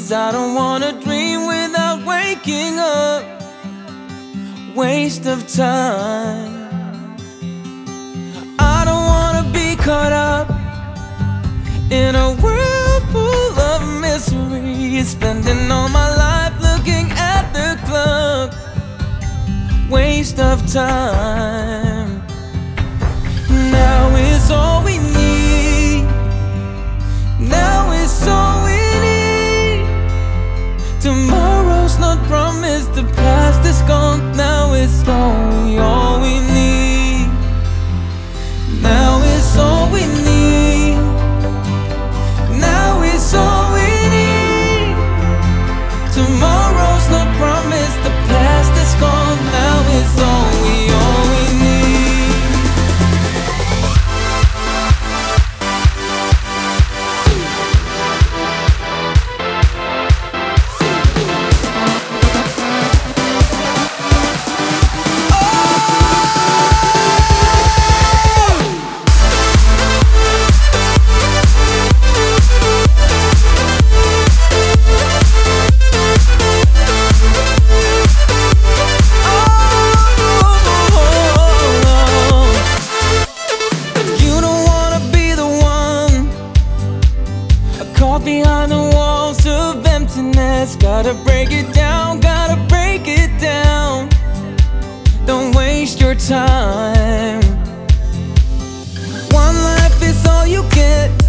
'cause I don't wanna dream without waking up. Waste of time. I don't wanna be caught up in a world full of misery, spending all my life looking at the club. Waste of time. Now is all we need. Now is all we need. Tomorrow's not promised, the past is gone. Now is all we need. Now is all we need. Now is all we need. Tomorrow's not promised, the past is gone. Now is all we need. Behind the walls of emptiness, gotta break it down, gotta break it down. Don't waste your time. One life is all you get.